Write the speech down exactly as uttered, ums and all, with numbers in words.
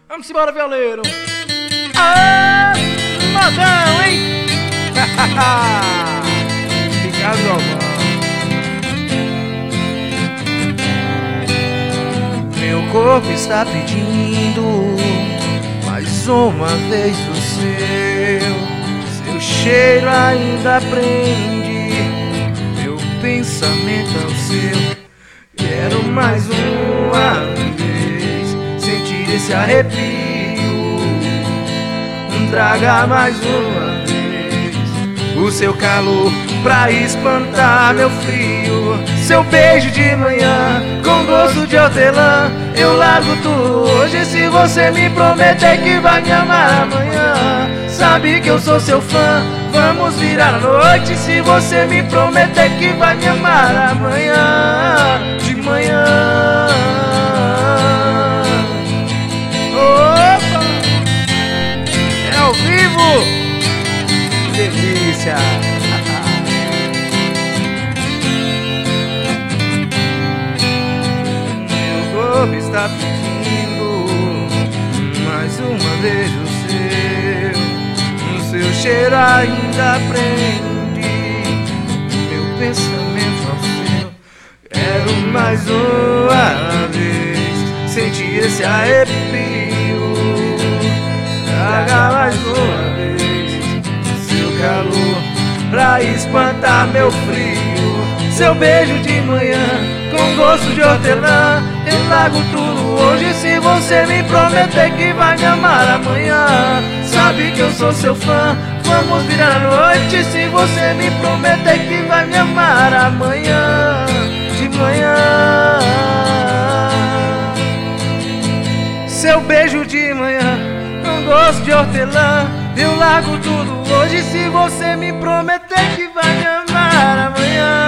Vamos embora, violeiro. Ah, modão, hein? Ricardo Galvão. Meu corpo está pedindo mais uma vez o seu. Seu cheiro ainda prende meu pensamento ao seu. Quero mais uma vez sentir esse arrepio. Traga mais uma vez o seu calor pra espantar meu frio. Seu beijo de manhã com gosto de hortelã. Eu largo tudo hoje se você me prometer que vai me amar amanhã. Sabe que eu sou seu fã, vamos virar a noite se você me prometer que vai me amar amanhã. De manhã. Opa! É ao vivo! Delícia! Meu corpo está pedindo mais uma vez o seu. O seu cheiro ainda prende meu pensamento ao seu. Quero mais uma vez sentir esse arrepio. Traga mais uma vez seu calor pra espantar meu frio. Seu beijo de manhã com gosto de hortelã. Eu largo tudo hoje se você me prometer que vai me amar amanhã. Sabe que eu sou seu fã, vamos virar a noite se você me prometer que vai me amar amanhã. De manhã. Seu beijo de manhã com gosto de hortelã. Eu largo tudo hoje se você me prometer que vai me amar amanhã.